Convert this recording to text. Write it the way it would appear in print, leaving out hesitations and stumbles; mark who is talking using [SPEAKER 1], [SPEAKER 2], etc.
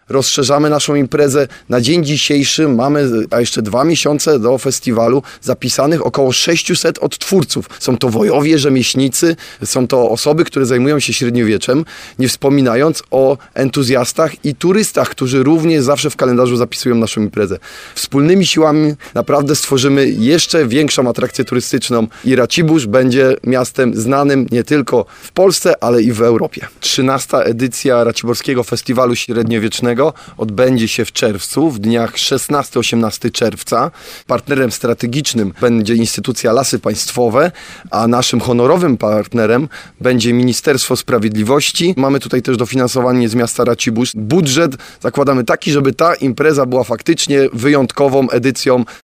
[SPEAKER 1] rozszerzamy naszą imprezę. Na dzień dzisiejszy mamy, a jeszcze 2 miesiące do festiwalu, zapisanych około 600 odtwórców. Są to wojowie, rzemieślnicy, są to osoby, które zajmują się średniowieczem, nie wspominając o entuzjastach i turystach, którzy również zawsze w kalendarzu zapisują naszą imprezę. Wspólnymi siłami naprawdę stworzymy jeszcze większą atrakcję turystyczną i Racibórz będzie miastem znanym nie tylko w Polsce, ale i w Europie. 13. edycja Raciborskiego Festiwalu Średniowiecznego odbędzie się w czerwcu, w dniach 16-18 czerwca. Partnerem strategicznym będzie instytucja Lasy Państwowe, a naszym honorowym partnerem będzie Ministerstwo Sprawiedliwości. Mamy tutaj też dofinansowanie z miasta Racibórz. Budżet zakładamy taki, żeby ta impreza była faktycznie wyjątkową edycją